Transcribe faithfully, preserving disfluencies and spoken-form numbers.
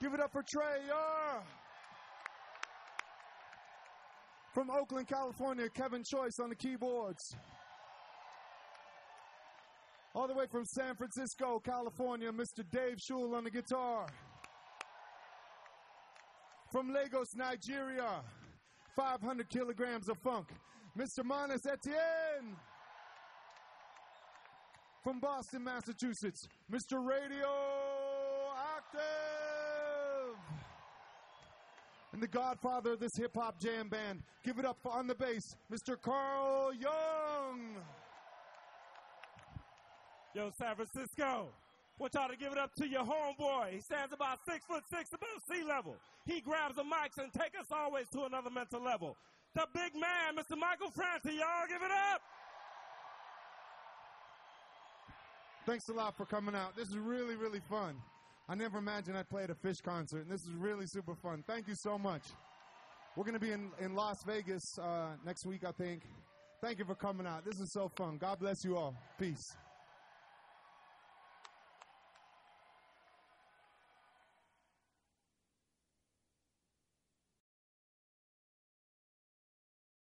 Give it up for Trey, yeah! From Oakland, California, Kevin Choice on the keyboards. All the way from San Francisco, California, Mister Dave Schul on the guitar. From Lagos, Nigeria, five hundred kilograms of funk, Mister Manas Etienne. From Boston, Massachusetts, Mister Radioactive. And the godfather of this hip-hop jam band, give it up for on the bass, Mister Carl Young. Yo, San Francisco, want y'all to give it up to your homeboy. He stands about six foot six above sea level. He grabs the mics and takes us always to another mental level. The big man, Mister Michael Franti, y'all give it up. Thanks a lot for coming out. This is really, really fun. I never imagined I'd play at a Fish concert, and this is really super fun. Thank you so much. We're going to be in, in Las Vegas uh, next week, I think. Thank you for coming out. This is so fun. God bless you all. Peace.